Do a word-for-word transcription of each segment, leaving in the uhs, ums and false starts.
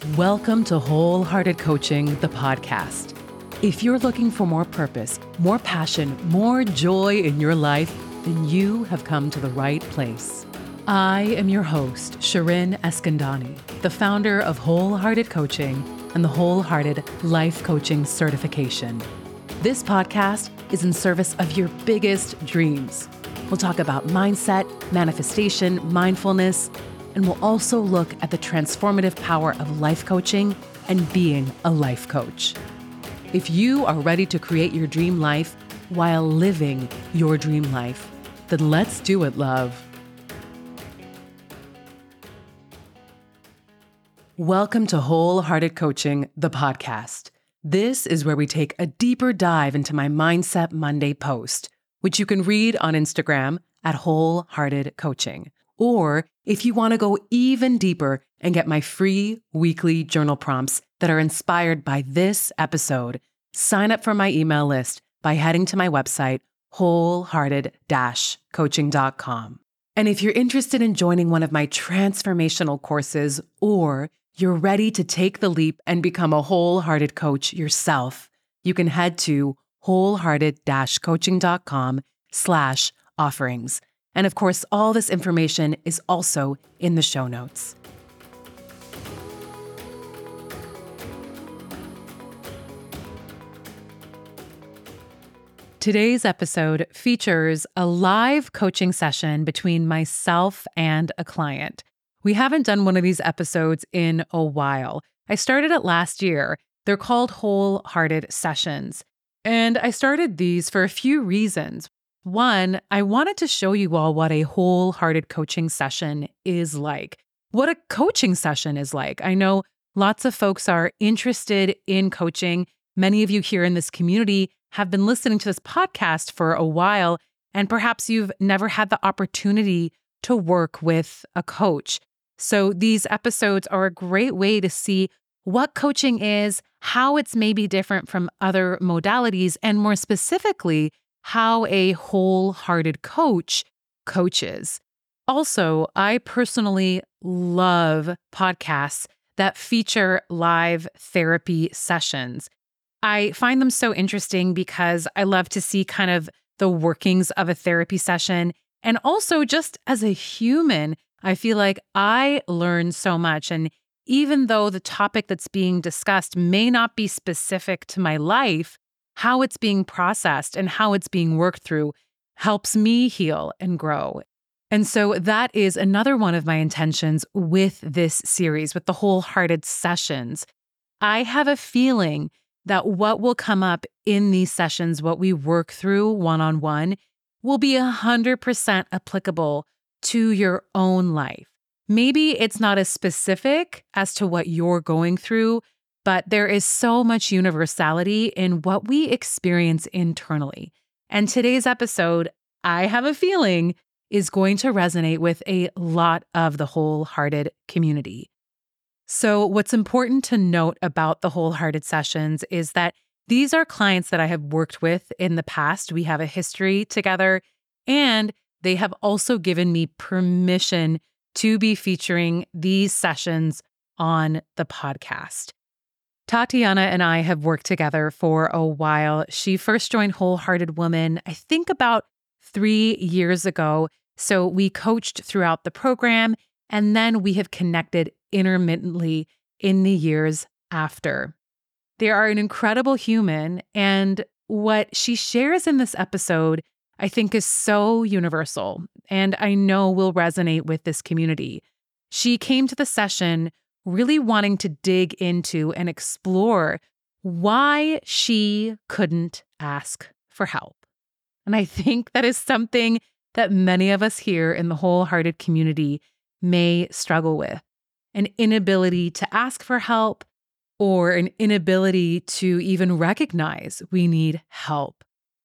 Welcome to Wholehearted Coaching, the podcast. If you're looking for more purpose, more passion, more joy in your life, then you have come to the right place. I am your host, Shirin Eskandani, the founder of Wholehearted Coaching and the Wholehearted Life Coaching Certification. This podcast is in service of your biggest dreams. We'll talk about mindset, manifestation, mindfulness, and we'll also look at the transformative power of life coaching and being a life coach. If you are ready to create your dream life while living your dream life, then let's do it, love. Welcome to Wholehearted Coaching, the podcast. This is where we take a deeper dive into my Mindset Monday post, which you can read on Instagram at Wholehearted Coaching. Or if you want to go even deeper and get my free weekly journal prompts that are inspired by this episode, sign up for my email list by heading to my website, wholehearted dash coaching dot com. And if you're interested in joining one of my transformational courses, or you're ready to take the leap and become a wholehearted coach yourself, you can head to wholehearted dash coaching dot com slash offerings. And of course, all this information is also in the show notes. Today's episode features a live coaching session between myself and a client. We haven't done one of these episodes in a while. I started it last year. They're called Wholehearted Sessions. And I started these for a few reasons. One, I wanted to show you all what a wholehearted coaching session is like, what a coaching session is like. I know lots of folks are interested in coaching. Many of you here in this community have been listening to this podcast for a while, and perhaps you've never had the opportunity to work with a coach. So these episodes are a great way to see what coaching is, how it's maybe different from other modalities, and more specifically, how a wholehearted coach coaches. Also, I personally love podcasts that feature live therapy sessions. I find them so interesting because I love to see kind of the workings of a therapy session. And also, just as a human, I feel like I learn so much. And even though the topic that's being discussed may not be specific to my life, how it's being processed and how it's being worked through helps me heal and grow. And so that is another one of my intentions with this series, with the Wholehearted Sessions. I have a feeling that what will come up in these sessions, what we work through one-on-one, will be one hundred percent applicable to your own life. Maybe it's not as specific as to what you're going through, but there is so much universality in what we experience internally. And today's episode, I have a feeling, is going to resonate with a lot of the wholehearted community. So what's important to note about the Wholehearted Sessions is that these are clients that I have worked with in the past. We have a history together, and they have also given me permission to be featuring these sessions on the podcast. Tatiana and I have worked together for a while. She first joined Wholehearted Woman, I think about three years ago. So we coached throughout the program, and then we have connected intermittently in the years after. They are an incredible human, and what she shares in this episode, I think, is so universal, and I know will resonate with this community. She came to the session really wanting to dig into and explore why she couldn't ask for help. And I think that is something that many of us here in the wholehearted community may struggle with. An inability to ask for help, or an inability to even recognize we need help.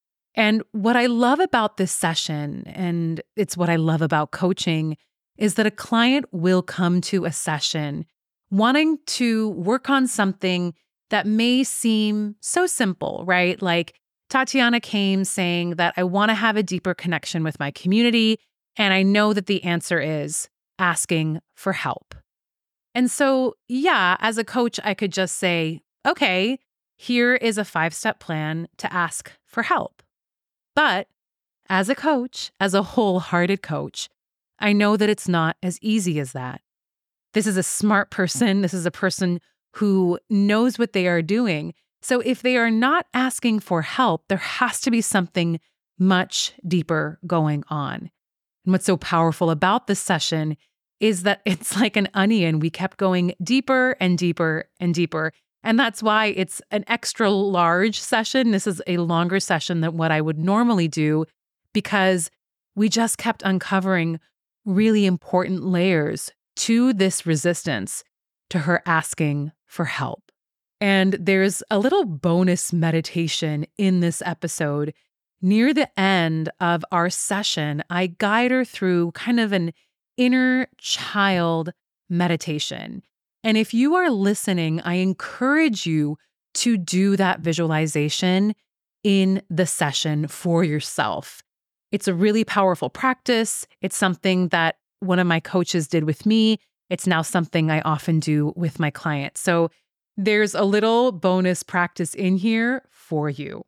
And what I love about this session, and it's what I love about coaching, is that a client will come to a session wanting to work on something that may seem so simple, right? Like Tatiana came saying that I want to have a deeper connection with my community, and I know that the answer is asking for help. And so, yeah, as a coach, I could just say, okay, here is a five step plan to ask for help. But as a coach, as a wholehearted coach, I know that it's not as easy as that. This is a smart person. This is a person who knows what they are doing. So if they are not asking for help, there has to be something much deeper going on. And what's so powerful about this session is that it's like an onion. We kept going deeper and deeper and deeper. And that's why it's an extra large session. This is a longer session than what I would normally do, because we just kept uncovering really important layers to this resistance to her asking for help. And there's a little bonus meditation in this episode. Near the end of our session, I guide her through kind of an inner child meditation. And if you are listening, I encourage you to do that visualization in the session for yourself. It's a really powerful practice. It's something that one of my coaches did with me. It's now something I often do with my clients. So there's a little bonus practice in here for you.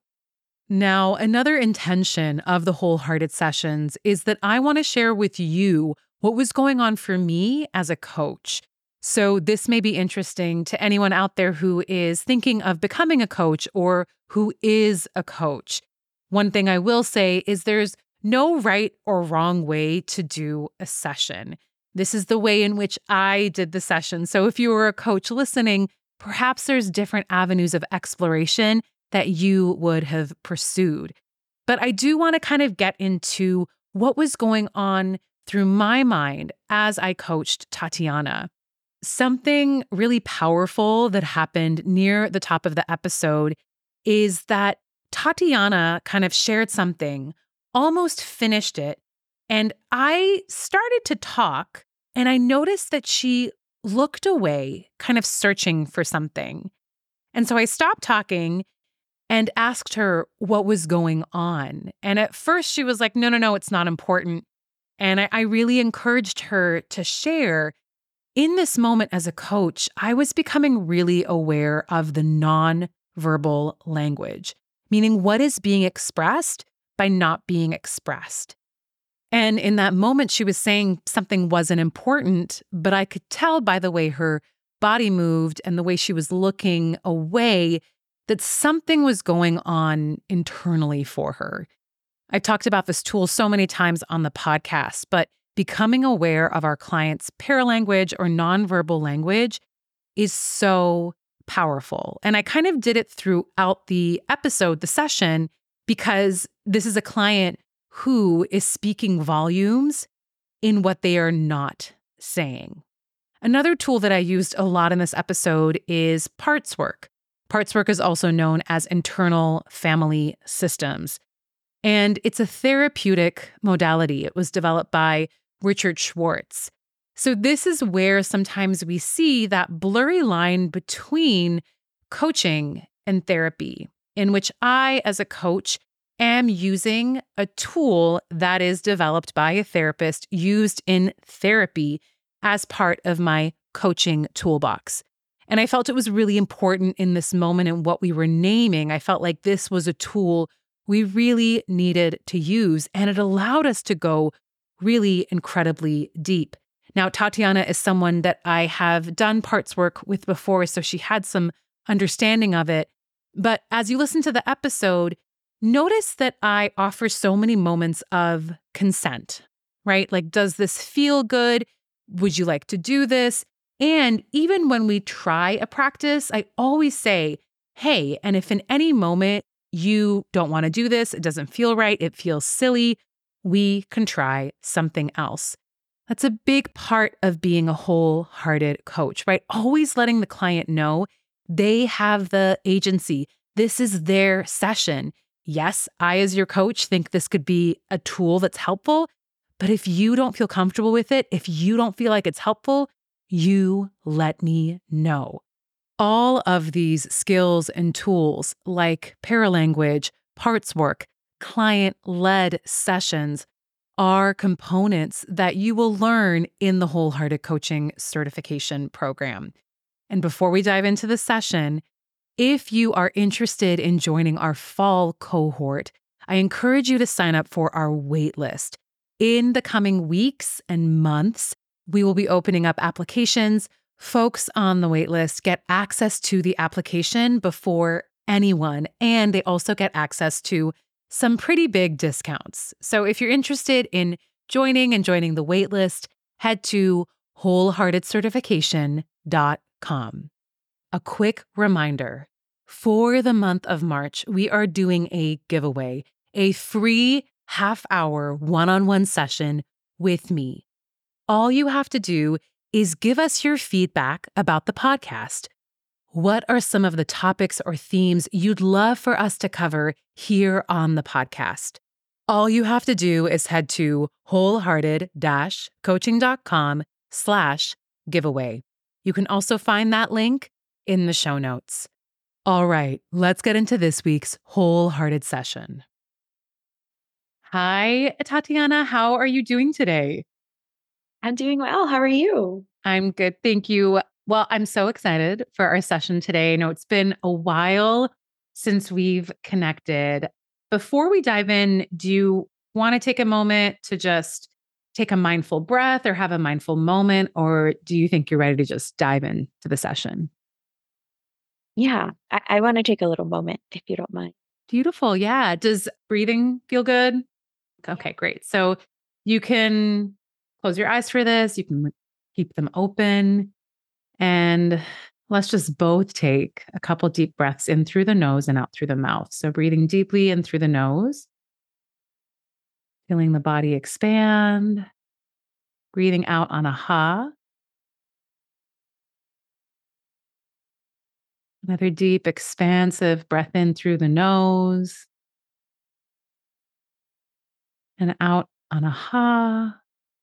Now, another intention of the Wholehearted Sessions is that I want to share with you what was going on for me as a coach. So this may be interesting to anyone out there who is thinking of becoming a coach or who is a coach. One thing I will say is there's no right or wrong way to do a session. This is the way in which I did the session. So if you were a coach listening, perhaps there's different avenues of exploration that you would have pursued. But I do want to kind of get into what was going on through my mind as I coached Tatiana. Something really powerful that happened near the top of the episode is that Tatiana kind of shared something, almost finished it, and I started to talk, and I noticed that she looked away, kind of searching for something. And so I stopped talking and asked her what was going on. And at first she was like, no, no, no, it's not important. And I, I really encouraged her to share. In this moment as a coach, I was becoming really aware of the non-verbal language, meaning what is being expressed by not being expressed. And in that moment, she was saying something wasn't important, but I could tell by the way her body moved and the way she was looking away that something was going on internally for her. I've talked about this tool so many times on the podcast, but becoming aware of our clients' paralanguage or nonverbal language is so powerful. And I kind of did it throughout the episode, the session, because this is a client who is speaking volumes in what they are not saying. Another tool that I used a lot in this episode is parts work. Parts work is also known as internal family systems. And it's a therapeutic modality. It was developed by Richard Schwartz. So this is where sometimes we see that blurry line between coaching and therapy, in which I, as a coach, am using a tool that is developed by a therapist used in therapy as part of my coaching toolbox. And I felt it was really important in this moment and what we were naming. I felt like this was a tool we really needed to use, and it allowed us to go really incredibly deep. Now, Tatiana is someone that I have done parts work with before, so she had some understanding of it. But as you listen to the episode, notice that I offer so many moments of consent, right? Like, does this feel good? Would you like to do this? And even when we try a practice, I always say, hey, and if in any moment you don't want to do this, it doesn't feel right, it feels silly, we can try something else. That's a big part of being a wholehearted coach, right? Always letting the client know they have the agency. This is their session. Yes, I, as your coach, think this could be a tool that's helpful, but if you don't feel comfortable with it, if you don't feel like it's helpful, you let me know. All of these skills and tools like paralanguage, parts work, client-led sessions are components that you will learn in the Wholehearted Coaching Certification Program. And before we dive into the session, if you are interested in joining our fall cohort, I encourage you to sign up for our waitlist. In the coming weeks and months, we will be opening up applications. Folks on the waitlist get access to the application before anyone, and they also get access to some pretty big discounts. So if you're interested in joining and joining the waitlist, head to wholehearted certification dot com. A quick reminder, for the month of March, we are doing a giveaway, a free half-hour one-on-one session with me. All you have to do is give us your feedback about the podcast. What are some of the topics or themes you'd love for us to cover here on the podcast? All you have to do is head to wholehearted coaching dot com slash giveaway. You can also find that link in the show notes. All right, let's get into this week's Wholehearted session. Hi, Tatiana. How are you doing today? I'm doing well. How are you? I'm good. Thank you. Well, I'm so excited for our session today. I know it's been a while since we've connected. Before we dive in, do you want to take a moment to just take a mindful breath or have a mindful moment, or do you think you're ready to just dive into the session? Yeah, I, I want to take a little moment if you don't mind. Beautiful. Yeah. Does breathing feel good? Okay, great. So you can close your eyes for this. You can keep them open. And let's just both take a couple deep breaths in through the nose and out through the mouth. So breathing deeply in through the nose, feeling the body expand, breathing out on a ha. Another deep, expansive breath in through the nose and out on a ha.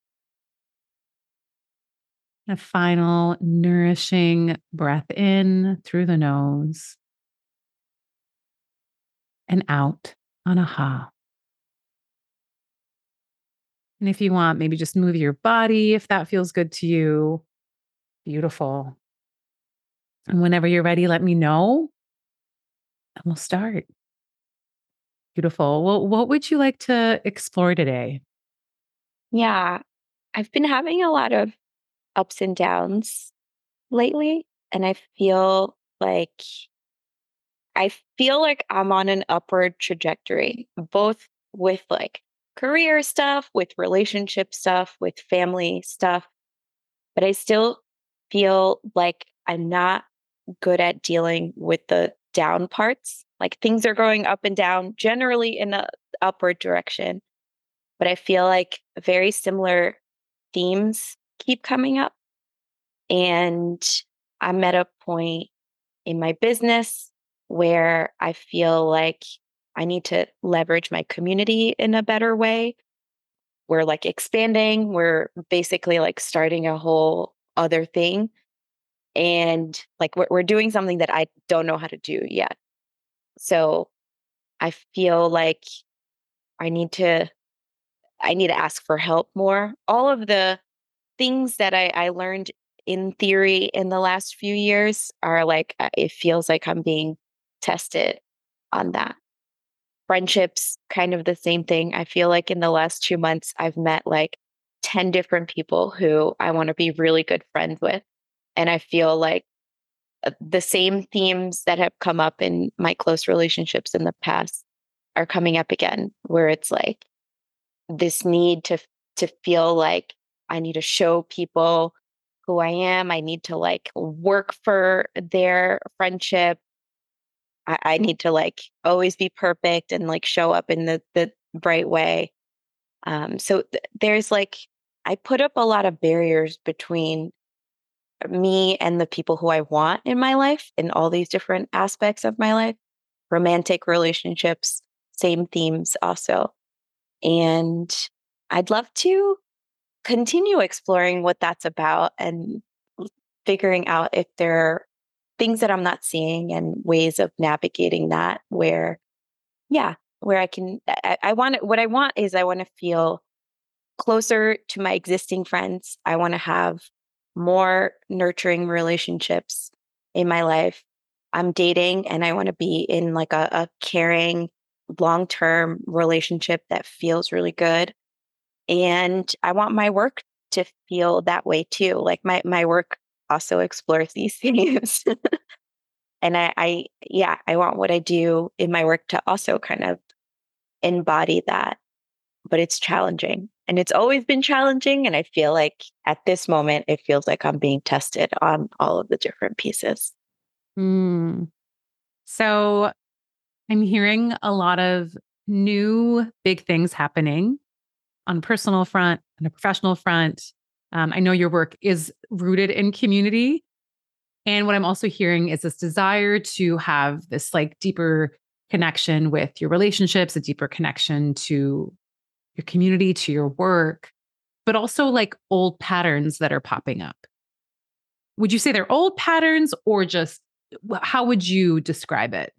A final nourishing breath in through the nose and out on a ha. And if you want, maybe just move your body if that feels good to you. Beautiful. And whenever you're ready, let me know and we'll start. Beautiful. Well, what would you like to explore today? Yeah, I've been having a lot of ups and downs lately, and I feel like I feel like I'm on an upward trajectory, both with like career stuff, with relationship stuff, with family stuff, but I still feel like I'm not good at dealing with the down parts. Like things are going up and down, generally in a upward direction, but I feel like very similar themes keep coming up. And I'm at a point in my business where I feel like I need to leverage my community in a better way. We're like expanding, we're basically like starting a whole other thing. And like we're, we're doing something that I don't know how to do yet. So I feel like I need to I need to ask for help more. All of the things that I, I learned in theory in the last few years are like, uh, it feels like I'm being tested on that. Friendships, kind of the same thing. I feel like in the last two months, I've met like ten different people who I want to be really good friends with. And I feel like uh, the same themes that have come up in my close relationships in the past are coming up again, where it's like, this need to to feel like I need to show people who I am. I need to like work for their friendship. I, I need to like always be perfect and like show up in the the right way. Um, so th- there's like I put up a lot of barriers between me and the people who I want in my life in all these different aspects of my life. Romantic relationships, same themes also. And I'd love to continue exploring what that's about and figuring out if there are things that I'm not seeing and ways of navigating that where, yeah, where I can, I, I want it, what I want is I want to feel closer to my existing friends. I want to have more nurturing relationships in my life. I'm dating and I want to be in like a, a caring, long term relationship that feels really good. And I want my work to feel that way too. Like my, my work also explores these things. And I, I, yeah, I want what I do in my work to also kind of embody that, but it's challenging. And it's always been challenging. And I feel like at this moment, it feels like I'm being tested on all of the different pieces. Mm. So I'm hearing a lot of new big things happening on a personal front and a professional front. Um, I know your work is rooted in community. And what I'm also hearing is this desire to have this like deeper connection with your relationships, a deeper connection to your community, to your work, but also like old patterns that are popping up. Would you say they're old patterns or just how would you describe it?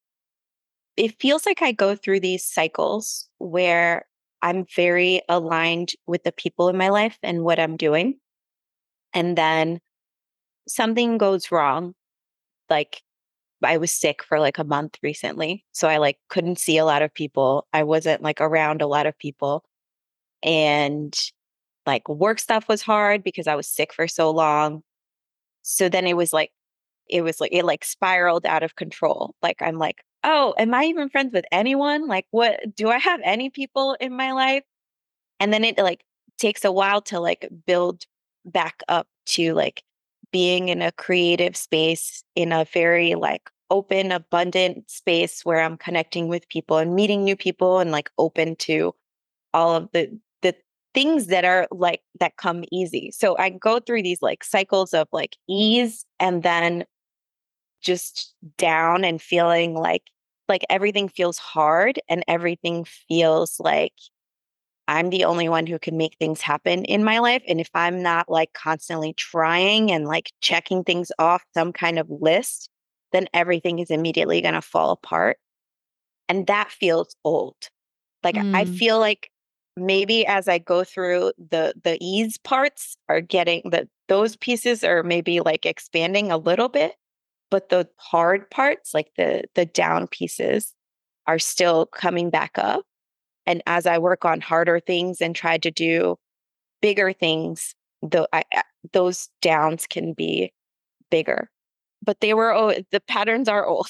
It feels like I go through these cycles where I'm very aligned with the people in my life and what I'm doing. And then something goes wrong. Like I was sick for like a month recently. So I like couldn't see a lot of people. I wasn't like around a lot of people. And like work stuff was hard because I was sick for so long. So then it was like, it was like, it like spiraled out of control. Like I'm like, oh, am I even friends with anyone? Like, what do I have any people in my life? And then it like takes a while to like build back up to like being in a creative space, in a very like open, abundant space where I'm connecting with people and meeting new people and like open to all of the the things that are like that come easy. So I go through these like cycles of like ease and then just down and feeling like like everything feels hard and everything feels like I'm the only one who can make things happen in my life. And if I'm not like constantly trying and like checking things off some kind of list, then everything is immediately going to fall apart. And that feels old. Like I Mm, feel like maybe as I go through the the ease parts are getting the those pieces are maybe like expanding a little bit, but the hard parts, like the the down pieces, are still coming back up. And as I work on harder things and try to do bigger things, though I, I- those downs can be bigger. But they were oh, the patterns are old.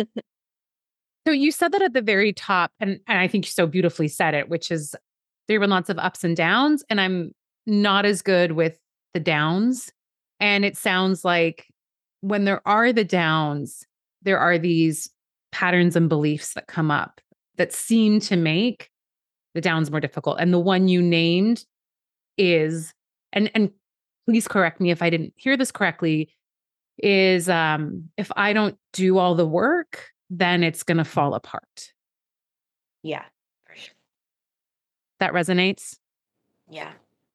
So you said that at the very top, and, and I think you so beautifully said it, which is there were lots of ups and downs, and I'm not as good with the downs. And it sounds like when there are the downs, there are these patterns and beliefs that come up that seem to make the downs more difficult. And the one you named is, and and please correct me if I didn't hear this correctly, is um if I don't do all the work, then it's going to fall apart. Yeah, for sure. That resonates. Yeah.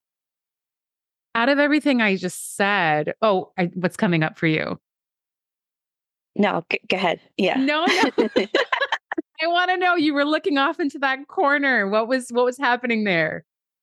Out of everything I just said, oh, I, what's coming up for you? No, g- go ahead. Yeah. No, no. I want to know. You were looking off into that corner. What was what was happening there?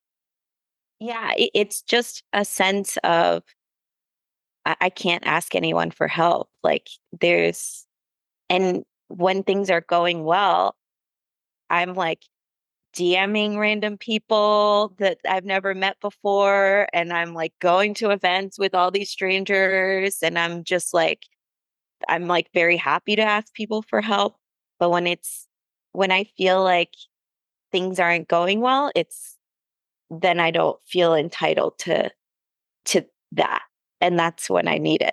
Yeah, it, it's just a sense of I, I can't ask anyone for help. Like there's, and when things are going well, I'm like DMing random people that I've never met before. And I'm like going to events with all these strangers. And I'm just like, I'm like very happy to ask people for help. But when it's, when I feel like things aren't going well, it's, then I don't feel entitled to, to that. And that's when I need it.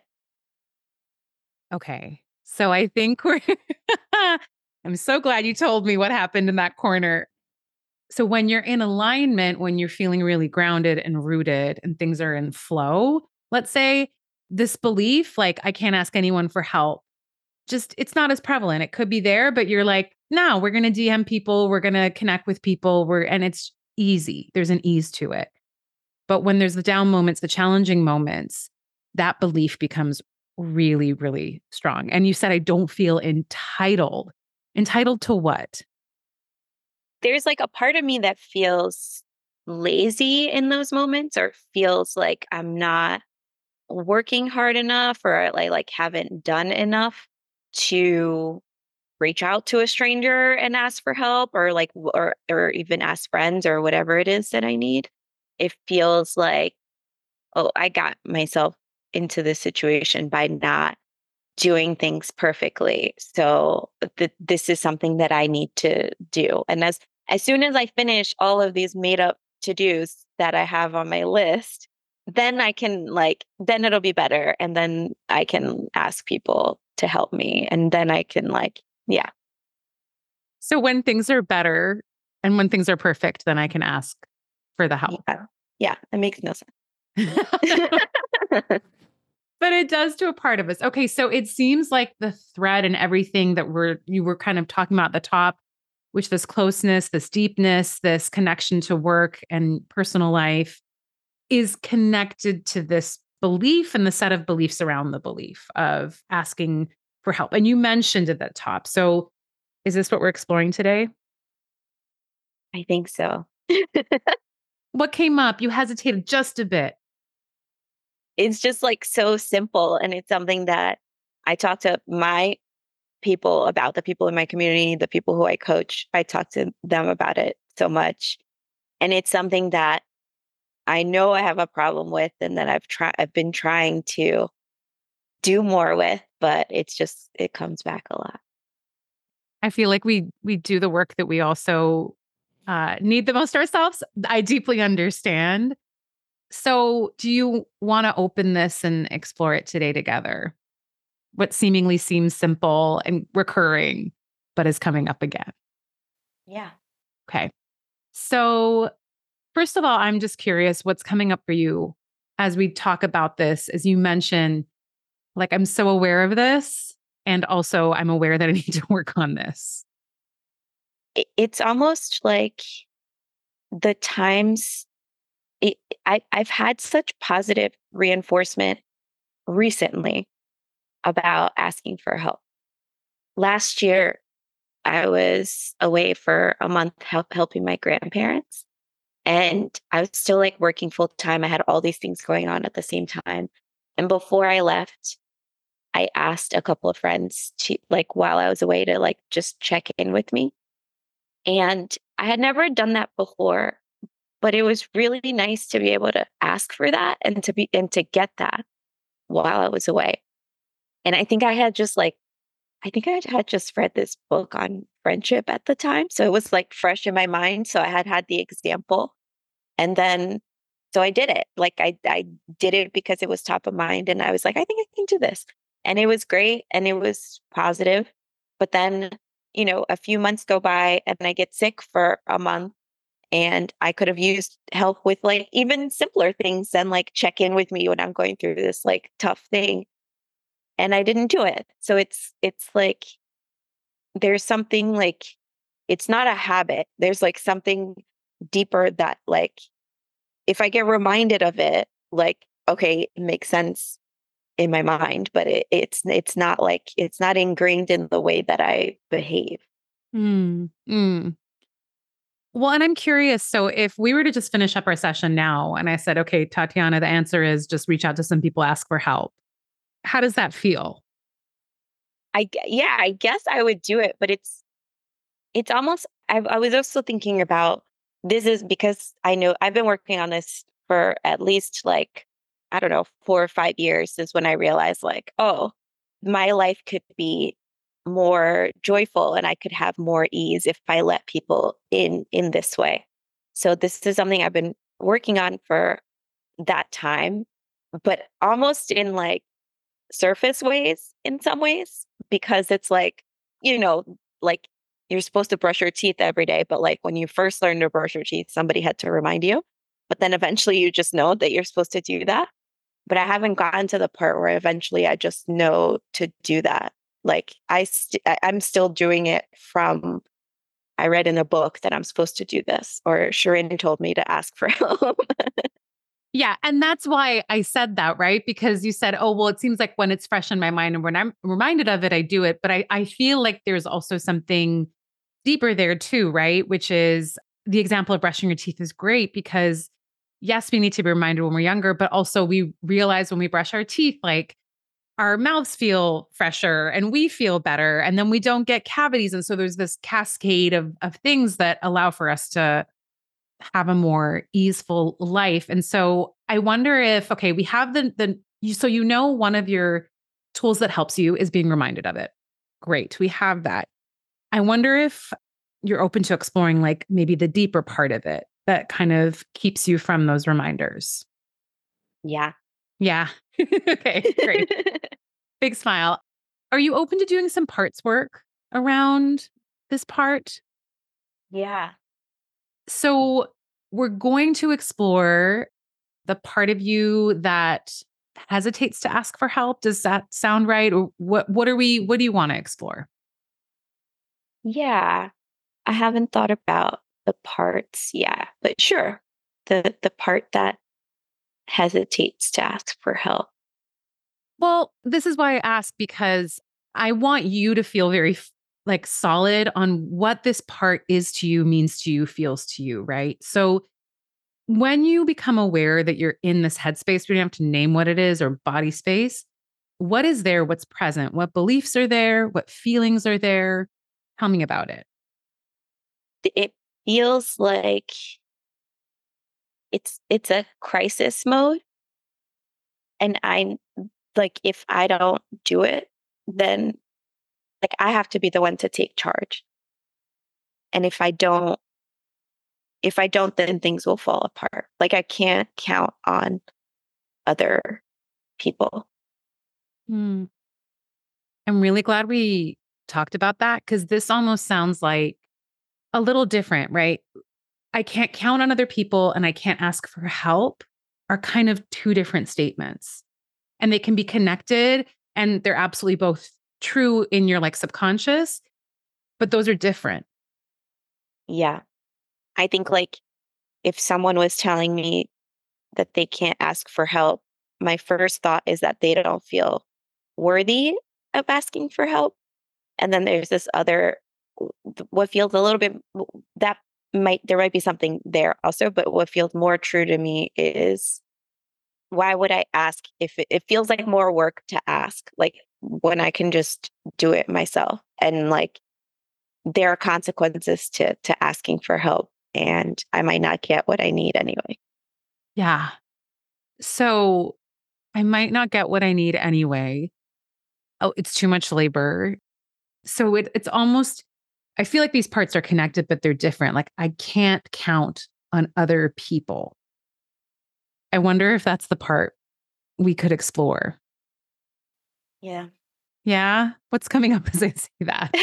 Okay. So I think we're I'm so glad you told me what happened in that corner. So when you're in alignment, when you're feeling really grounded and rooted and things are in flow, let's say this belief, like I can't ask anyone for help, just it's not as prevalent. It could be there, but you're like, no, we're going to D M people, we're going to connect with people, we're and it's easy. There's an ease to it. But when there's the down moments, the challenging moments, that belief becomes really, really strong. And you said, I don't feel entitled. Entitled to what? There's like a part of me that feels lazy in those moments or feels like I'm not working hard enough or like like haven't done enough to reach out to a stranger and ask for help or like w- or or even ask friends or whatever it is that I need. It feels like, oh, I got myself into this situation by not doing things perfectly. So th- this is something that I need to do. And as as soon as I finish all of these made up to-dos that I have on my list, then I can like then it'll be better and then I can ask people to help me and then I can like yeah. So when things are better and when things are perfect, then I can ask for the help. Yeah. Yeah, it makes no sense. But it does to a part of us. Okay, so it seems like the thread and everything that we're you were kind of talking about at the top, which this closeness, this deepness, this connection to work and personal life is connected to this belief and the set of beliefs around the belief of asking for help. And you mentioned at the top. So is this what we're exploring today? I think so. What came up? You hesitated just a bit. It's just like so simple and it's something that I talk to my people about, the people in my community, the people who I coach. I talk to them about it so much. And it's something that I know I have a problem with and that I've tried I've been trying to do more with, but it's just it comes back a lot. I feel like we we do the work that we also uh, need the most ourselves. I deeply understand. So, do you want to open this and explore it today together? What seemingly seems simple and recurring, but is coming up again. Yeah. Okay. So, first of all, I'm just curious what's coming up for you as we talk about this. As you mentioned, like, I'm so aware of this. And also, I'm aware that I need to work on this. It, it's almost like the times it, I, I've had such positive reinforcement recently about asking for help. Last year, I was away for a month help, helping my grandparents. And I was still like working full time. I had all these things going on at the same time. And before I left, I asked a couple of friends to like while I was away to like just check in with me. And I had never done that before, but it was really nice to be able to ask for that and to be and to get that while I was away. And I think I had just like I think I had just read this book on friendship at the time. So it was like fresh in my mind. So I had had the example. And then, so I did it. Like I, I did it because it was top of mind. And I was like, I think I can do this. And it was great and it was positive. But then, you know, a few months go by and I get sick for a month and I could have used help with like even simpler things than like check in with me when I'm going through this like tough thing. And I didn't do it. So it's, it's like, there's something like, it's not a habit. There's like something deeper that like if I get reminded of it, like, okay, it makes sense in my mind, but it, it's it's not like it's not ingrained in the way that I behave. Mm, mm. Well, and I'm curious. So, if we were to just finish up our session now, and I said, okay, Tatiana, the answer is just reach out to some people, ask for help. How does that feel? I gue- yeah, I guess I would do it, but it's it's almost. I, I was also thinking about this is because I know I've been working on this for at least like I don't know four or five years. Is when I realized like, oh, my life could be more joyful and I could have more ease if I let people in in this way. So this is something I've been working on for that time, but almost in like surface ways in some ways because it's like, you know, like you're supposed to brush your teeth every day, but like when you first learned to brush your teeth, somebody had to remind you. But then eventually you just know that you're supposed to do that. But I haven't gotten to the part where eventually I just know to do that. Like I, st- I- I'm still doing it from. I read in a book that I'm supposed to do this, or Shirin told me to ask for help. Yeah. And that's why I said that, right? Because you said, oh, well, it seems like when it's fresh in my mind and when I'm reminded of it, I do it. But I, I feel like there's also something deeper there too, right? Which is the example of brushing your teeth is great because yes, we need to be reminded when we're younger, but also we realize when we brush our teeth, like our mouths feel fresher and we feel better. And then we don't get cavities. And so there's this cascade of, of things that allow for us to have a more easeful life. And so I wonder if, okay, we have the, the, you, so you know, one of your tools that helps you is being reminded of it. Great. We have that. I wonder if you're open to exploring like maybe the deeper part of it that kind of keeps you from those reminders. Yeah. Yeah. Okay, great. Big smile. Are you open to doing some parts work around this part? Yeah. So we're going to explore the part of you that hesitates to ask for help. Does that sound right? Or what what are we what do you want to explore? Yeah. I haven't thought about the parts. Yeah. But sure. The the part that hesitates to ask for help. Well, this is why I ask because I want you to feel very f- like solid on what this part is to you, means to you, feels to you, right? So when you become aware that you're in this headspace, we don't have to name what it is or body space. What is there? What's present? What beliefs are there? What feelings are there? Tell me about it. It feels like it's it's a crisis mode, and I like if I don't do it, then like I have to be the one to take charge. And if I don't if I don't, then things will fall apart. Like I can't count on other people. Hmm. I'm really glad we talked about that because this almost sounds like a little different, right? I can't count on other people and I can't ask for help are kind of two different statements. And they can be connected and they're absolutely both true in your like subconscious, but those are different. Yeah. I think like if someone was telling me that they can't ask for help, my first thought is that they don't feel worthy of asking for help. And then there's this other, what feels a little bit, that might, there might be something there also, but what feels more true to me is why would I ask if it, it feels like more work to ask, like when I can just do it myself. And like there are consequences to to asking for help and I might not get what I need anyway. Yeah. So I might not get what I need anyway. Oh, it's too much labor. So it, it's almost, I feel like these parts are connected, but they're different. Like I can't count on other people. I wonder if that's the part we could explore. Yeah. Yeah. What's coming up as I say that?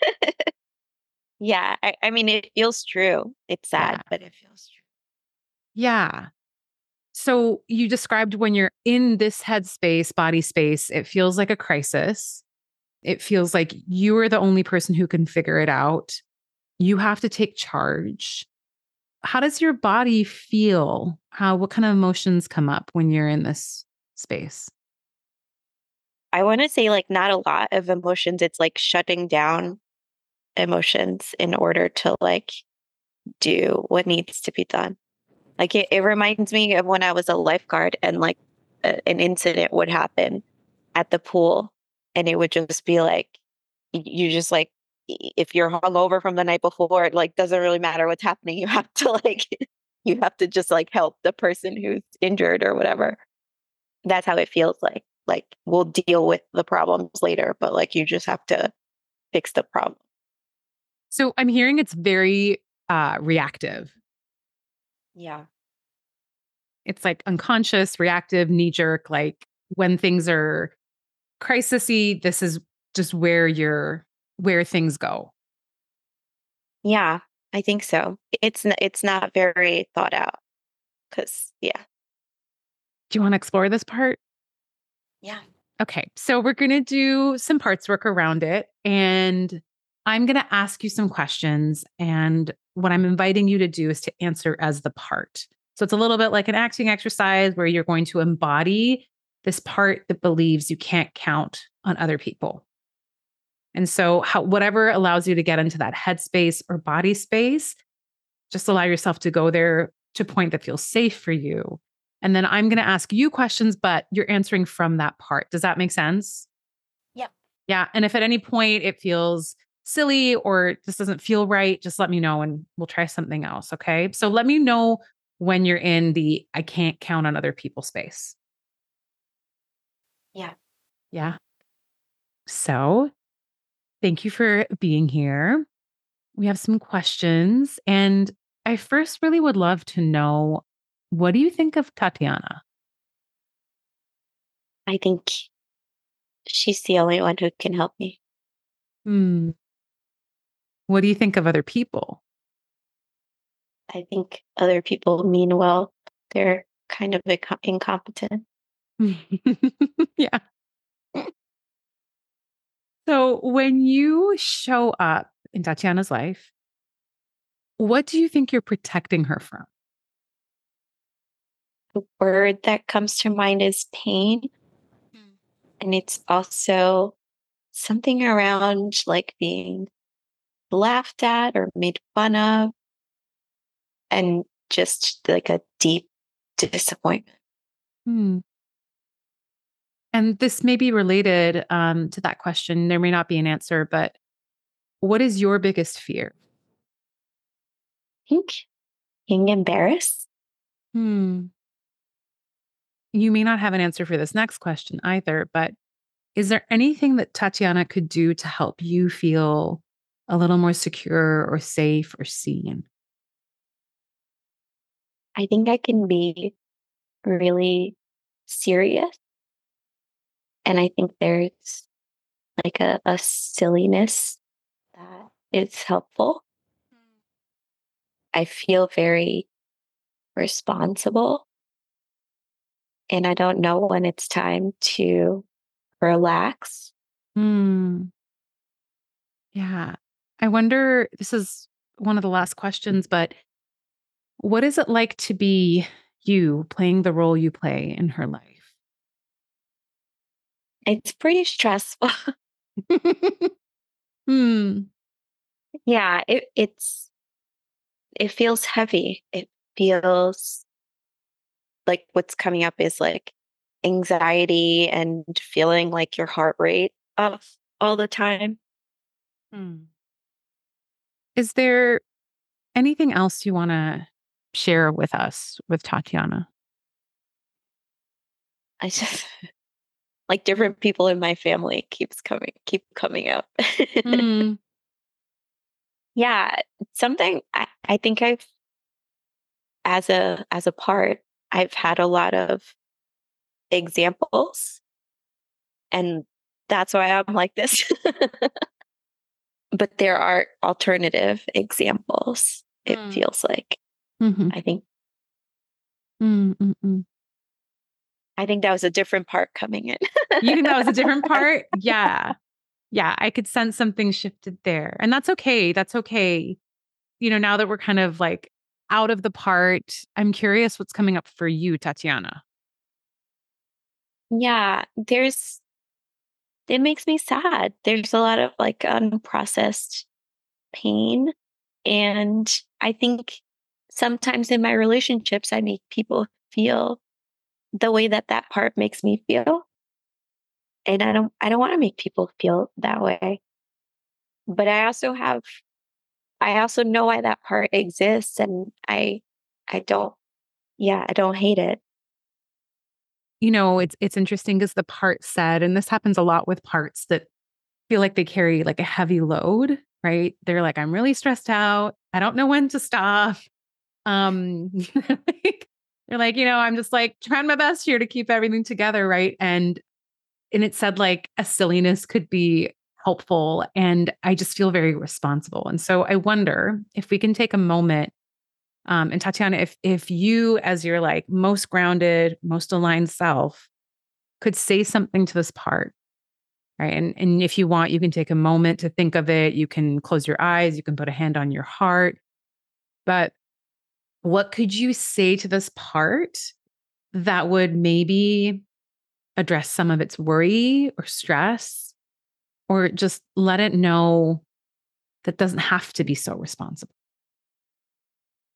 Yeah, I, I mean it feels true. It's Yeah. sad, but it feels true. Yeah. So you described when you're in this headspace, body space, it feels like a crisis. It feels like you are the only person who can figure it out. You have to take charge. How does your body feel? How, what kind of emotions come up when you're in this space? I want to say like not a lot of emotions. It's like shutting down emotions in order to like do what needs to be done. Like it, it reminds me of when I was a lifeguard and like a, an incident would happen at the pool and it would just be like y- you just like i- if you're hungover from the night before, it like doesn't really matter what's happening. You have to like you have to just like help the person who's injured or whatever. That's how it feels like. Like we'll deal with the problems later, but like you just have to fix the problem. So I'm hearing it's very uh, reactive. Yeah. It's like unconscious, reactive, knee jerk. Like when things are crisisy, this is just where you're, where things go. Yeah, I think so. It's n- it's not very thought out cuz yeah. Do you want to explore this part? Yeah. Okay. So we're going to do some parts work around it. And I'm going to ask you some questions. And what I'm inviting you to do is to answer as the part. So it's a little bit like an acting exercise where you're going to embody this part that believes you can't count on other people. And so, how, whatever allows you to get into that headspace or body space, just allow yourself to go there to a point that feels safe for you. And then I'm going to ask you questions, but you're answering from that part. Does that make sense? Yep. Yeah. And if at any point it feels silly or just doesn't feel right, just let me know and we'll try something else. Okay. So let me know when you're in the I can't count on other people space. Yeah. Yeah. So thank you for being here. We have some questions. And I first really would love to know, what do you think of Tatiana? I think she's the only one who can help me. Hmm. What do you think of other people? I think other people mean well. They're kind of inco- incompetent. Yeah. So when you show up in Tatiana's life, what do you think you're protecting her from? The word that comes to mind is pain. And it's also something around like being laughed at or made fun of, and just like a deep disappointment. Hmm. And this may be related um, to that question. There may not be an answer, but what is your biggest fear? I think being embarrassed. Hmm. You may not have an answer for this next question either, but is there anything that Tatiana could do to help you feel a little more secure or safe or seen? I think I can be really serious. And I think there's like a, a silliness that is helpful. I feel very responsible, and I don't know when it's time to relax. Hmm. Yeah. I wonder, this is one of the last questions, but what is it like to be you playing the role you play in her life? It's pretty stressful. Hmm. Yeah, it, it's it feels heavy. It feels like what's coming up is like anxiety and feeling like your heart rate up all the time. Hmm. Is there anything else you want to share with us with Tatiana? I just like different people in my family keeps coming keep coming up. Hmm. Yeah, something I, I think I've as a as a part, I've had a lot of examples, and that's why I'm like this. But there are alternative examples, it Mm. feels like. Mhm. I think Mm, mm, mm. I think that was a different part coming in. You think that was a different part? Yeah. Yeah, I could sense something shifted there. And that's okay. That's okay. You know, now that we're kind of like out of the part, I'm curious what's coming up for you, Tatiana. Yeah, there's it makes me sad. There's a lot of like unprocessed pain. And I think sometimes in my relationships, I make people feel the way that that part makes me feel. And I don't, I don't want to make people feel that way. But I also have, I also know why that part exists. And I, I don't, yeah, I don't hate it. You know, it's it's interesting because the part said, and this happens a lot with parts that feel like they carry like a heavy load, right? They're like, I'm really stressed out. I don't know when to stop. Um, like, they're like, you know, I'm just like trying my best here to keep everything together, right? And and it said like a silliness could be helpful, and I just feel very responsible. And so I wonder if we can take a moment. Um, and Tatiana, if if you, as your like most grounded, most aligned self, could say something to this part, right? And and if you want, you can take a moment to think of it. You can close your eyes. You can put a hand on your heart. But what could you say to this part that would maybe address some of its worry or stress, or just let it know that doesn't have to be so responsible?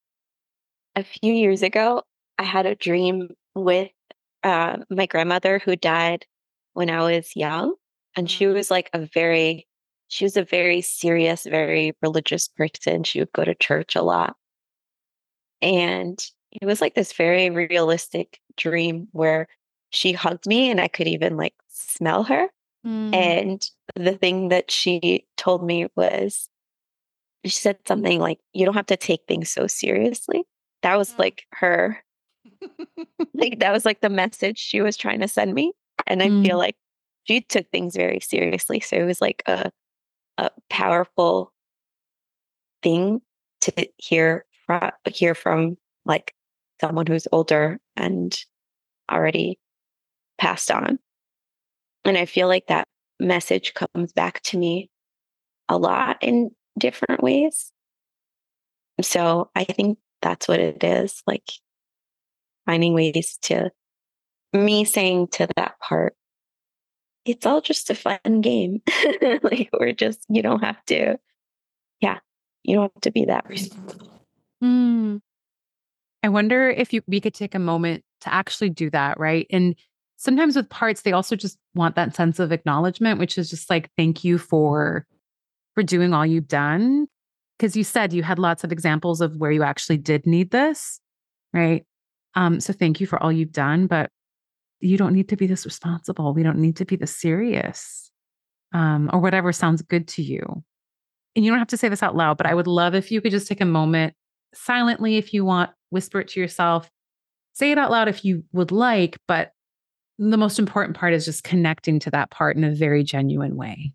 a few years ago, I had a dream with uh, my grandmother who died when I was young. And she Mm. was like a very, she was a very serious, very religious person. She would go to church a lot. And it was like this very realistic dream where she hugged me and I could even like smell her. Mm. And the thing that she told me was, she said something like, "You don't have to take things so seriously." That was Mm. like her, like, that was like the message she was trying to send me. And I feel Mm. like she took things very seriously. So it was like a, a powerful thing to hear from, hear from like someone who's older and already passed on. And I feel like that message comes back to me a lot in different ways. So I think that's what it is, like finding ways to me saying to that part, it's all just a fun game. Like we're just, you don't have to, yeah, you don't have to be that responsible. Mm. I wonder if you we could take a moment to actually do that, right? And sometimes with parts, they also just want that sense of acknowledgement, which is just like, thank you for for doing all you've done. Because you said you had lots of examples of where you actually did need this, right? Um, so thank you for all you've done, but you don't need to be this responsible. We don't need to be this serious, um, or whatever sounds good to you. And you don't have to say this out loud, but I would love if you could just take a moment silently if you want, whisper it to yourself, say it out loud if you would like, but the most important part is just connecting to that part in a very genuine way.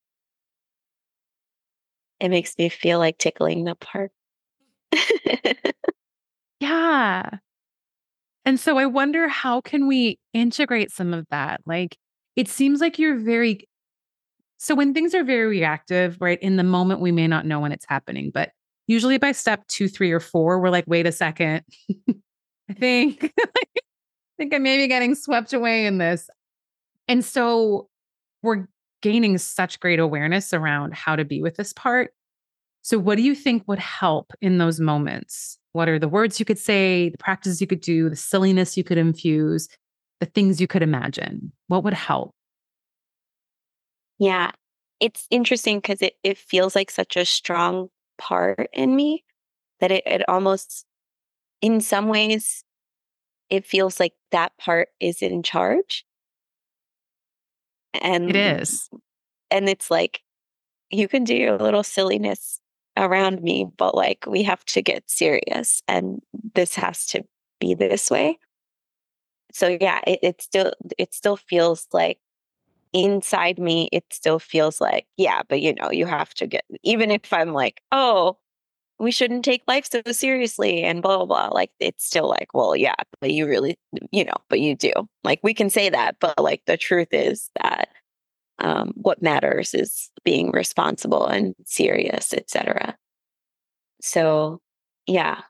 It makes me feel like tickling the part. Yeah. And so I wonder how can we integrate some of that? Like it seems like you're very so when things are very reactive, right? In the moment we may not know when it's happening, but usually by step two, three, or four, we're like, wait a second. I think I think I may be getting swept away in this. And so we're gaining such great awareness around how to be with this part. So, what do you think would help in those moments? What are the words you could say, the practices you could do, the silliness you could infuse, the things you could imagine? What would help? Yeah. It's interesting because it, it feels like such a strong part in me that it, it almost, in some ways, it feels like that part is in charge. It And is. and it's like, you can do your little silliness around me, but like we have to get serious and this has to be this way. So yeah, it, it still it still feels like inside me, it still feels like, yeah, but you know, you have to get, even if I'm like, oh, we shouldn't take life so seriously and blah blah blah. Like it's still like, well, yeah, but you really, you know, but you do. Like we can say that, but like the truth is that um, what matters is being responsible and serious, et cetera. So, yeah,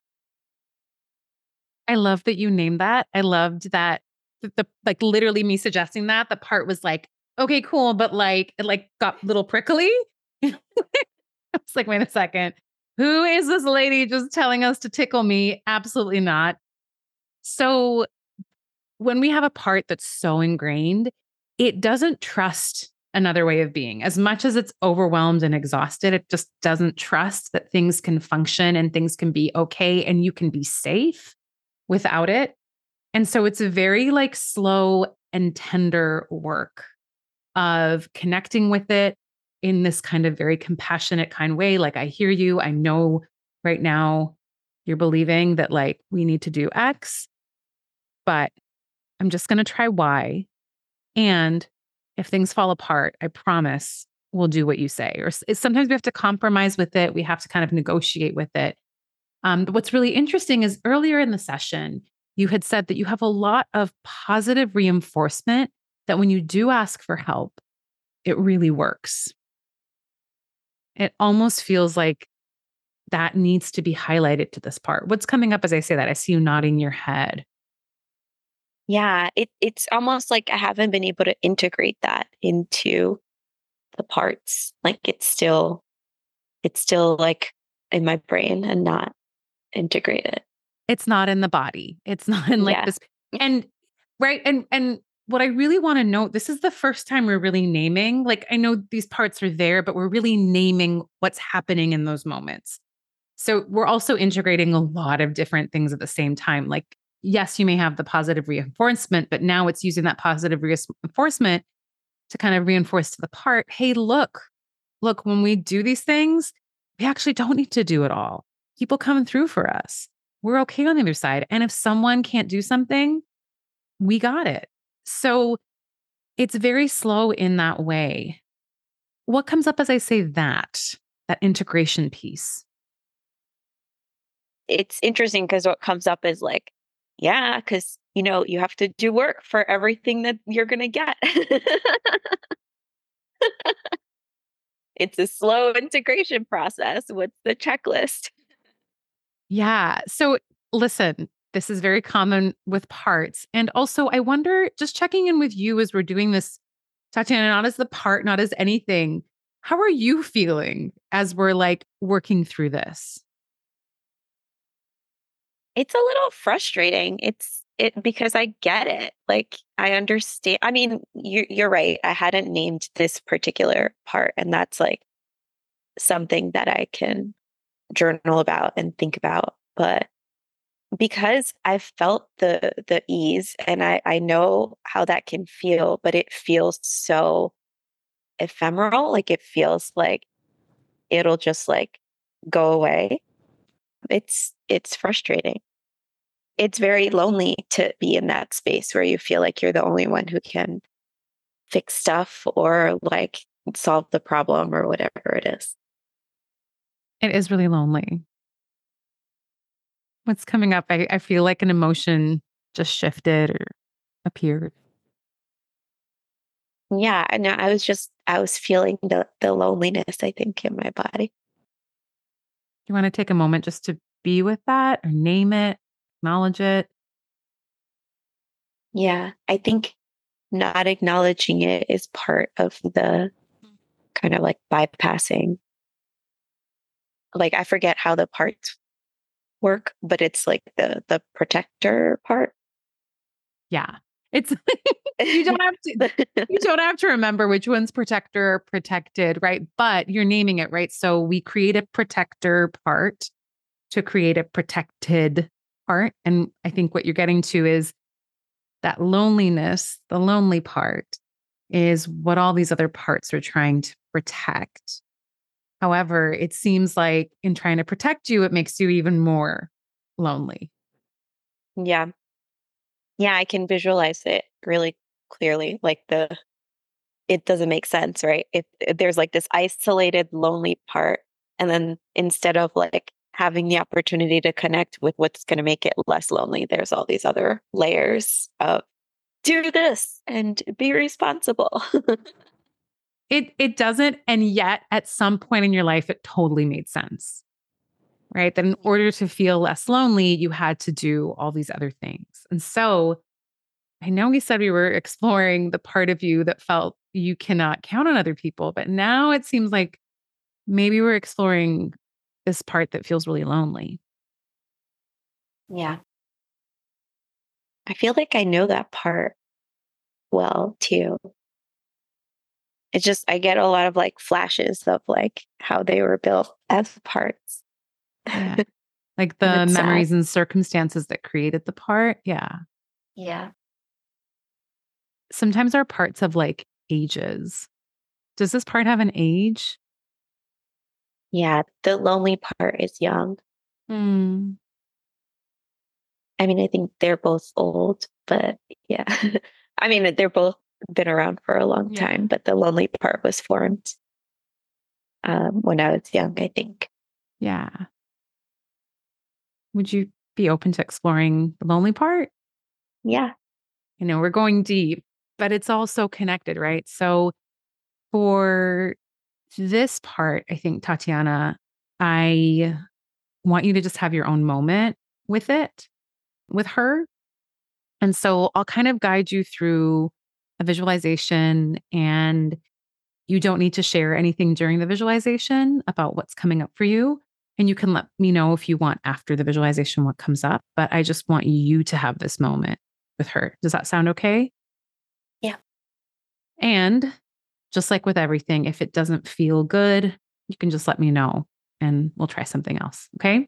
I love that you named that. I loved that the, the like literally me suggesting that the part was like, okay, cool, but like it like got a little prickly. I was like, wait a second. Who is this lady just telling us to tickle me? Absolutely not. So when we have a part that's so ingrained, it doesn't trust another way of being. As much as it's overwhelmed and exhausted, it just doesn't trust that things can function and things can be okay and you can be safe without it. And so it's a very like slow and tender work of connecting with it in this kind of very compassionate kind way. Like, I hear you. I know right now you're believing that like we need to do X, but I'm just going to try Y. And if things fall apart, I promise we'll do what you say. Or s- sometimes we have to compromise with it. We have to kind of negotiate with it. Um, but what's really interesting is earlier in the session, you had said that you have a lot of positive reinforcement that when you do ask for help, it really works. It almost feels like that needs to be highlighted to this part. What's coming up as I say that? I see you nodding your head. yeah, it, it's almost like I haven't been able to integrate that into the parts. Like it's still, it's still like in my brain and not integrated. It's not in the body. It's not in like Yeah. this. And right. And, and what I really want to note, this is the first time we're really naming, like, I know these parts are there, but we're really naming what's happening in those moments. So we're also integrating a lot of different things at the same time. Like, yes, you may have the positive reinforcement, but now it's using that positive reinforcement to kind of reinforce to the part, hey, look, look, when we do these things, we actually don't need to do it all. People come through for us. We're okay on the other side. And if someone can't do something, we got it. So it's very slow in that way. What comes up as I say that, that integration piece? It's interesting because what comes up is like, yeah, because, you know, you have to do work for everything that you're going to get. It's a slow integration process. What's the checklist? Yeah. So listen, this is very common with parts. And also, I wonder, just checking in with you as we're doing this, Tatiana, not as the part, not as anything. How are you feeling as we're like working through this? It's a little frustrating. It's it because I get it. Like I understand. I mean, you you're right. I hadn't named this particular part, and that's like something that I can journal about and think about. But because I've felt the the ease and I, I know how that can feel, but it feels so ephemeral. Like it feels like it'll just like go away. It's it's frustrating. It's very lonely to be in that space where you feel like you're the only one who can fix stuff or like solve the problem or whatever it is. It is really lonely. What's coming up? I, I feel like an emotion just shifted or appeared. Yeah, and I was just I was feeling the the loneliness, I think, in my body. You want to take a moment just to be with that or name it, acknowledge it? Yeah, I think not acknowledging it is part of the kind of like bypassing. Like I forget how the parts work, but it's like the the protector part. Yeah. It's you don't have to you don't have to remember which one's protector or protected, right? But you're naming it, right? So we create a protector part to create a protected part. And I think what you're getting to is that loneliness, the lonely part is what all these other parts are trying to protect. However, it seems like in trying to protect you, it makes you even more lonely. Yeah. Yeah, I can visualize it really clearly. Like the it doesn't make sense, right? If, if there's like this isolated, lonely part, and then instead of like having the opportunity to connect with what's going to make it less lonely, there's all these other layers of do this and be responsible. It it doesn't, and yet at some point in your life, it totally made sense, right? That in order to feel less lonely, you had to do all these other things. And so I know we said we were exploring the part of you that felt you cannot count on other people, but now it seems like maybe we're exploring this part that feels really lonely. Yeah. I feel like I know that part well too. It's just I get a lot of like flashes of like how they were built as parts. Yeah. Like And the it's sad. memories and circumstances that created the part. Yeah. Yeah. Sometimes our parts have like ages. Does this part have an age? Yeah. The lonely part is young. Hmm. I mean, I think they're both old, but yeah. I mean, they're both been around for a long Yeah. time, but the lonely part was formed um, when I was young, I think. Yeah. Would you be open to exploring the lonely part? Yeah. You know, we're going deep, but it's all so connected, right? So for this part, I think, Tatiana, I want you to just have your own moment with it, with her. And so I'll kind of guide you through a visualization, and you don't need to share anything during the visualization about what's coming up for you. And you can let me know if you want after the visualization what comes up, but I just want you to have this moment with her. Does that sound okay? Yeah. And just like with everything, if it doesn't feel good, you can just let me know and we'll try something else. Okay.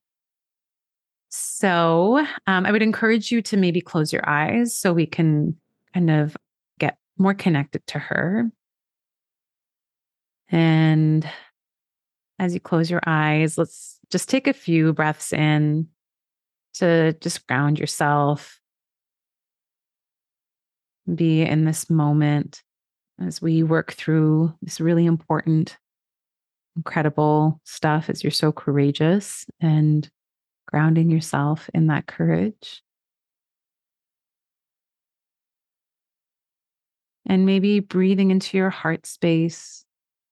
So um, I would encourage you to maybe close your eyes so we can kind of get more connected to her. And as you close your eyes, let's just take a few breaths in to just ground yourself, be in this moment as we work through this really important, incredible stuff as you're so courageous and grounding yourself in that courage. And maybe breathing into your heart space,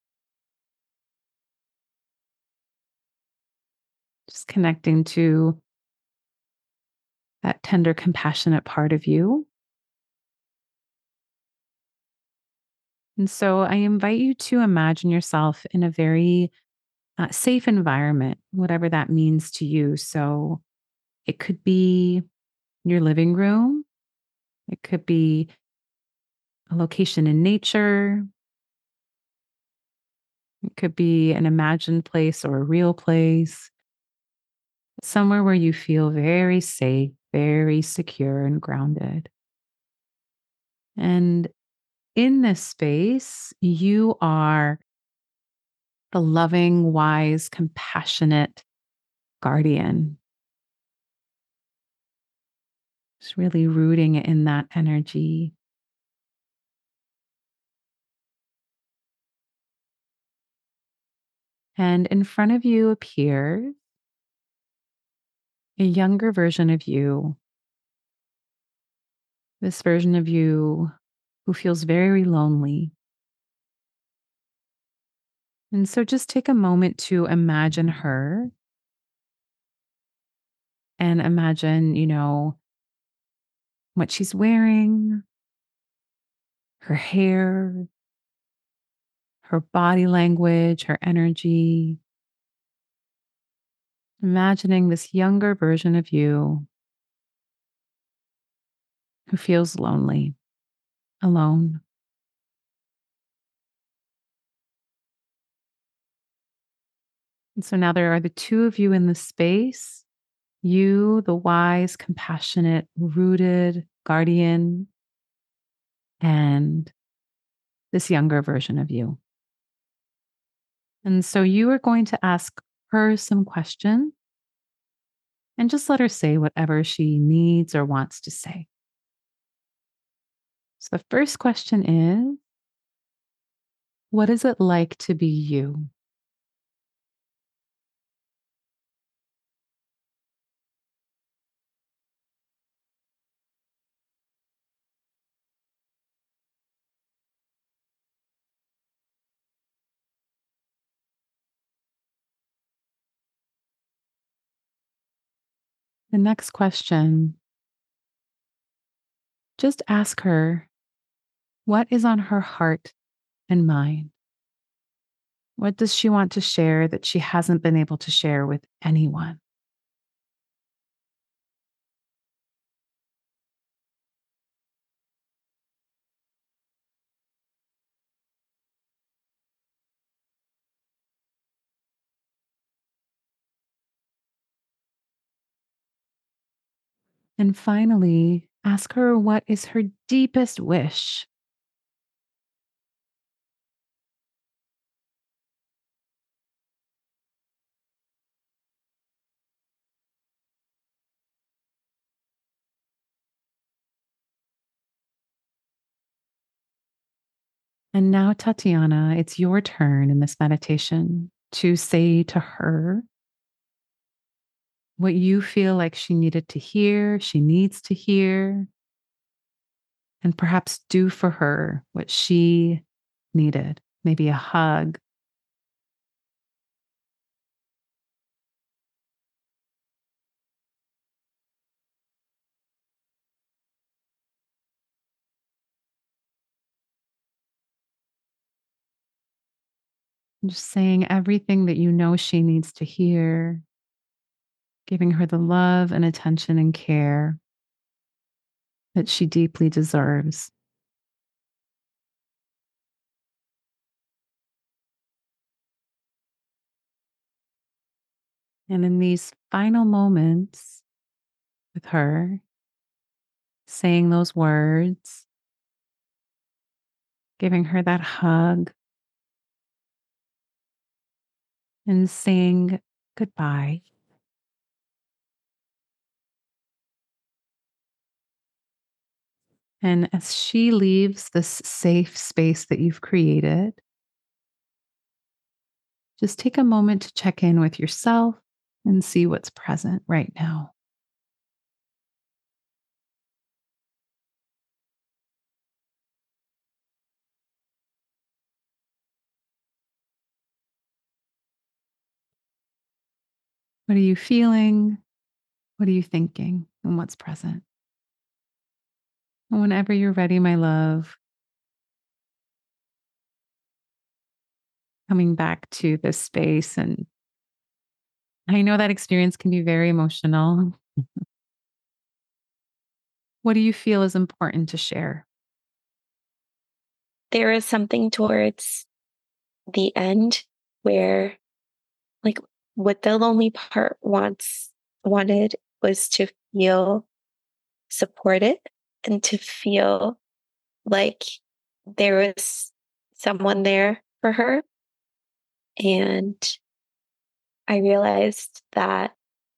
just connecting to that tender, compassionate part of you. And so I invite you to imagine yourself in a very uh, safe environment, whatever that means to you. So it could be your living room, it could be a location in nature, it could be an imagined place or a real place, somewhere where you feel very safe, very secure, and grounded. And in this space, you are the loving, wise, compassionate guardian. Just really rooting in that energy. And in front of you appears a younger version of you, this version of you who feels very lonely. And so just take a moment to imagine her and imagine, you know, what she's wearing, her hair, her body language, her energy. Imagining this younger version of you who feels lonely, alone. And so now there are the two of you in the space. You, the wise, compassionate, rooted guardian, and this younger version of you. And so you are going to ask her some questions and just let her say whatever she needs or wants to say. So the first question is, what is it like to be you? The next question, just ask her, what is on her heart and mind? What does she want to share that she hasn't been able to share with anyone? And finally, ask her what is her deepest wish. And now, Tatiana, it's your turn in this meditation to say to her what you feel like she needed to hear, she needs to hear, and perhaps do for her what she needed, maybe a hug. Just saying everything that you know she needs to hear. giving her the love and attention and care that she deeply deserves. And in these final moments with her, saying those words, giving her that hug, and saying goodbye. And as she leaves this safe space that you've created, just take a moment to check in with yourself and see what's present right now. What are you feeling? What are you thinking? And what's present? And whenever you're ready, my love, coming back to this space. And I know that experience can be very emotional. What do you feel is important to share? There is something towards the end where, like, what the lonely part wants wanted was to feel supported and to feel like there was someone there for her. And I realized that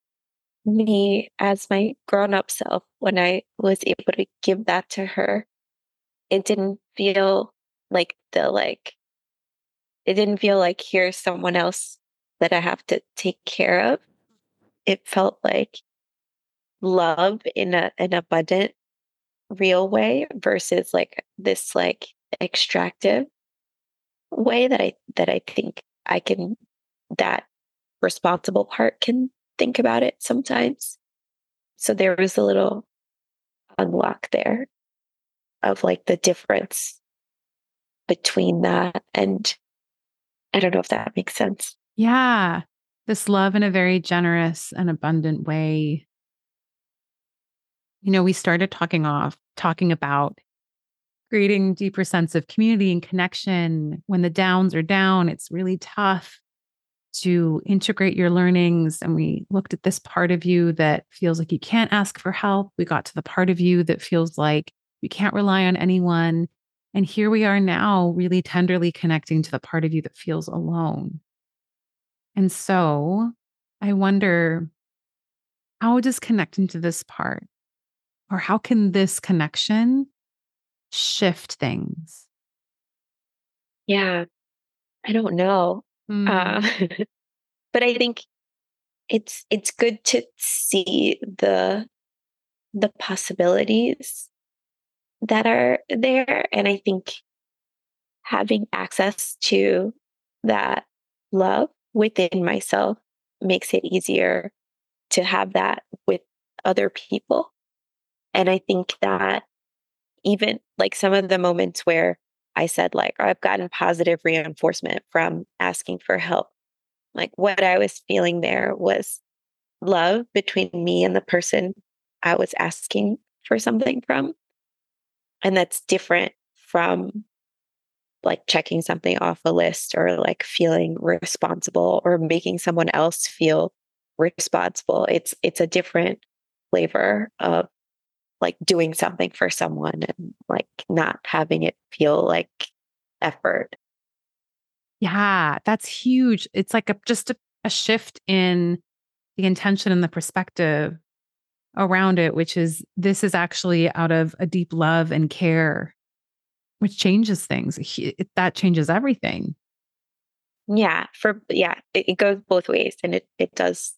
me as my grown up self, when I was able to give that to her, it didn't feel like the like, it didn't feel like here's someone else that I have to take care of. It felt like love in a an abundant, real way versus like this like extractive way that I that I think I can that responsible part can think about it sometimes. So there was a little unlock there of like the difference between that and I don't know if that makes sense. Yeah. This love in a very generous and abundant way. You know, we started talking off, talking about creating deeper sense of community and connection. When the downs are down, it's really tough to integrate your learnings. And we looked at this part of you that feels like you can't ask for help. We got to the part of you that feels like you can't rely on anyone. And here we are now, really tenderly connecting to the part of you that feels alone. And so I wonder, how does connecting to this part, or how can this connection shift things? Yeah, I don't know. Mm, Uh, but I think it's it's good to see the the possibilities that are there. And I think having access to that love within myself makes it easier to have that with other people. And I think that even like some of the moments where I said, like, "Oh, I've gotten positive reinforcement from asking for help," like what I was feeling there was love between me and the person I was asking for something from. And that's different from like checking something off a list or like feeling responsible or making someone else feel responsible. It's it's a different flavor of like doing something for someone and like not having it feel like effort. yeah, that's huge. It's like a, just a, a shift in the intention and the perspective around it, which is this is actually out of a deep love and care, which changes things. He- it- That changes everything. Yeah, for yeah, it, it goes both ways and it it does.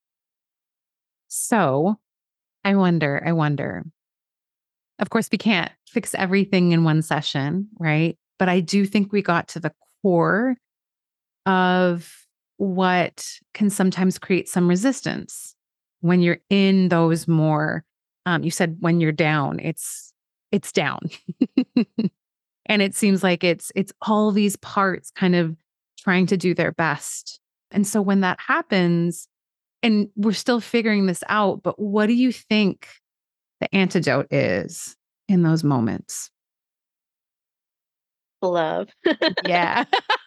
So I wonder, I wonder, of course, we can't fix everything in one session, right? But I do think we got to the core of what can sometimes create some resistance when you're in those more, um, you said when you're down, it's it's down. And it seems like it's it's all these parts kind of trying to do their best. And so when that happens, and we're still figuring this out, but what do you think the antidote is in those moments? Love. Yeah.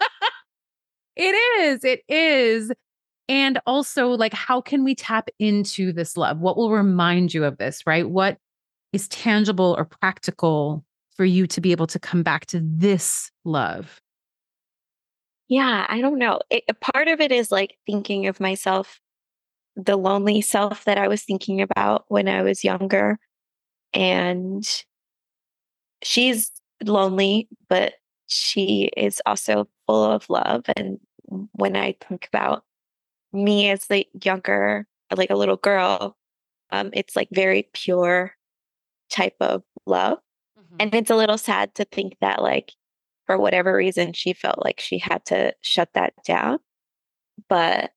It is. It is. And also, like, how can we tap into this love? What will remind you of this, right? What is tangible or practical for you to be able to come back to this love? Yeah, I don't know. It, a part of it is like thinking of myself, the lonely self that I was thinking about when I was younger. And she's lonely, but she is also full of love. And when I think about me as the younger, like a little girl, um, it's like very pure type of love. Mhm. And it's a little sad to think that, like, for whatever reason, she felt like she had to shut that down. But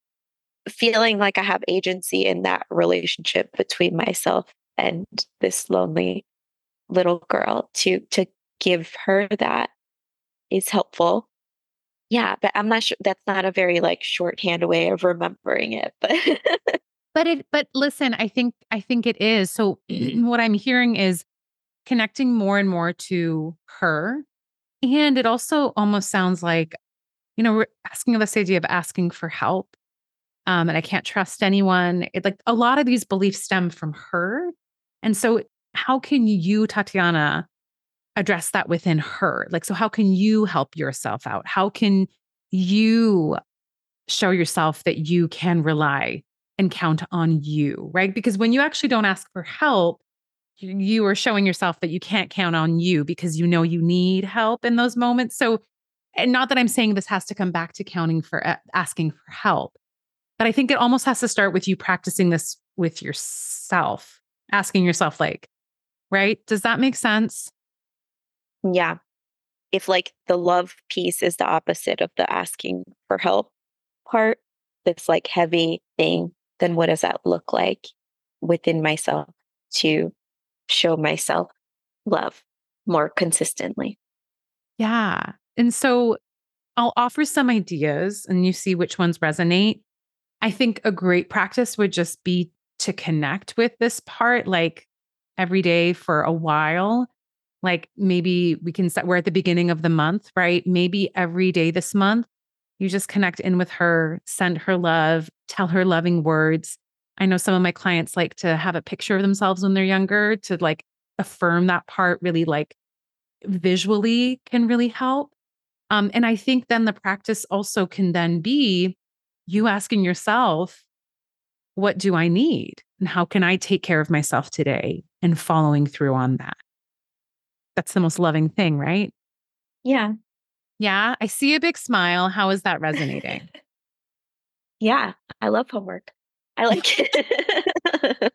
feeling like I have agency in that relationship between myself and this lonely little girl to to give her that is helpful. Yeah, but I'm not sure, that's not a very like shorthand way of remembering it. But But it but listen, I think I think it is. So what I'm hearing is connecting more and more to her. And it also almost sounds like, you know, we're asking this idea of asking for help. Um, and I can't trust anyone. It like a lot of these beliefs stem from her. And so how can you, Tatiana, address that within her? Like, so how can you help yourself out? How can you show yourself that you can rely and count on you, right? Because when you actually don't ask for help, you you are showing yourself that you can't count on you because you know you need help in those moments. So, and not that I'm saying this has to come back to counting for uh, asking for help, but I think it almost has to start with you practicing this with yourself, asking yourself, like, right? Does that make sense? yeah, if like the love piece is the opposite of the asking for help part, that's like heavy thing, then what does that look like within myself to show myself love more consistently? Yeah. And so I'll offer some ideas and you see which ones resonate. I think a great practice would just be to connect with this part like every day for a while. Like maybe we can set, we're at the beginning of the month, right? Maybe every day this month, you just connect in with her, send her love, tell her loving words. I know some of my clients like to have a picture of themselves when they're younger to like affirm that part really like visually can really help. Um, and I think then the practice also can then be you asking yourself, what do I need? And how can I take care of myself today? And following through on that. That's the most loving thing, right? Yeah. Yeah. I see a big smile. How is that resonating? Yeah. I love homework. I like it.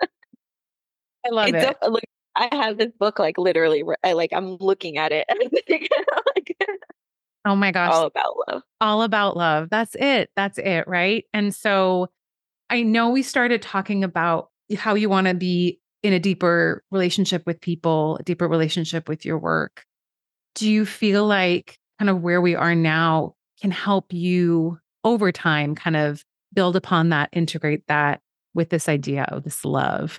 I love It's so it. look, I have this book like literally r- I like I'm looking at it and I'm thinking, like, Oh my gosh. all about love. All about love. That's it. That's it. Right. And so I know we started talking about how you want to be in a deeper relationship with people, a deeper relationship with your work. Do you feel like kind of where we are now can help you over time kind of build upon that, integrate that with this idea of this love?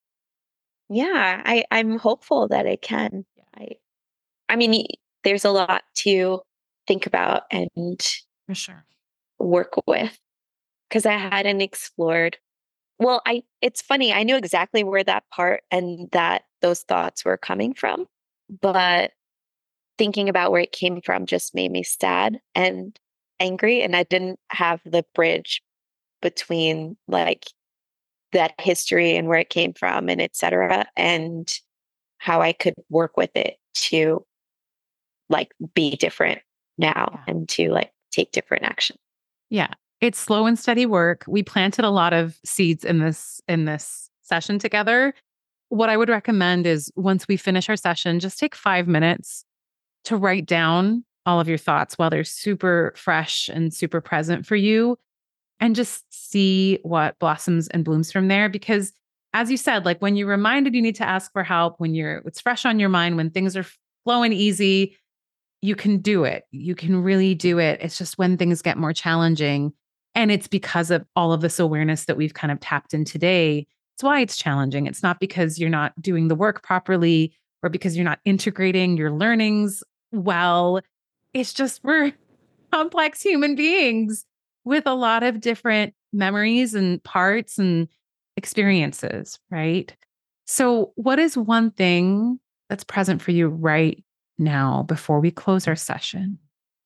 Yeah, I I'm hopeful that it can. I I mean, y- there's a lot to think about and For sure. work with because I hadn't explored. Well, I it's funny. I knew exactly where that part and that those thoughts were coming from, but thinking about where it came from just made me sad and angry, and I didn't have the bridge between like that history and where it came from and et cetera, and how I could work with it to like be different now Yeah. and to like take different action. Yeah. It's slow and steady work. We planted a lot of seeds in this in this session together. What I would recommend is once we finish our session, just take five minutes to write down all of your thoughts while they're super fresh and super present for you and just see what blossoms and blooms from there. Because as you said, like when you're reminded you need to ask for help, when you're it's fresh on your mind, when things are flowing easy, you can do it. You can really do it. It's just when things get more challenging And it's because of all of this awareness that we've kind of tapped in today. It's why it's challenging. It's not because you're not doing the work properly or because you're not integrating your learnings well. It's just we're complex human beings with a lot of different memories and parts and experiences, right? So, what is one thing that's present for you right now before we close our session?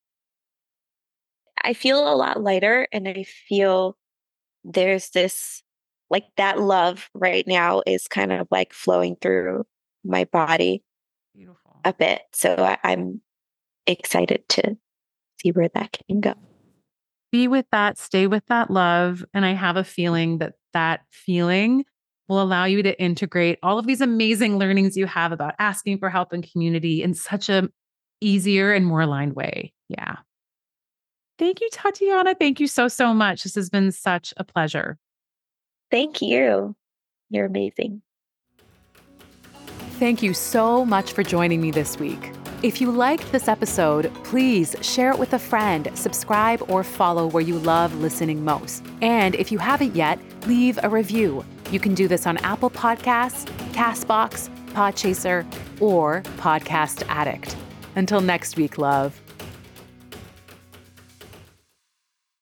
I feel a lot lighter and I feel there's this like that love right now is kind of like flowing through my body Beautiful. a bit. So I, I'm excited to see where that can go. Be with that, stay with that love. And I have a feeling that that feeling will allow you to integrate all of these amazing learnings you have about asking for help and community in such a easier and more aligned way. Yeah. Thank you, Tatiana. Thank you so, so much. This has been such a pleasure. Thank you. You're amazing. Thank you so much for joining me this week. If you liked this episode, please share it with a friend, subscribe or follow where you love listening most. And if you haven't yet, leave a review. You can do this on Apple Podcasts, CastBox, Podchaser, or Podcast Addict. Until next week, love.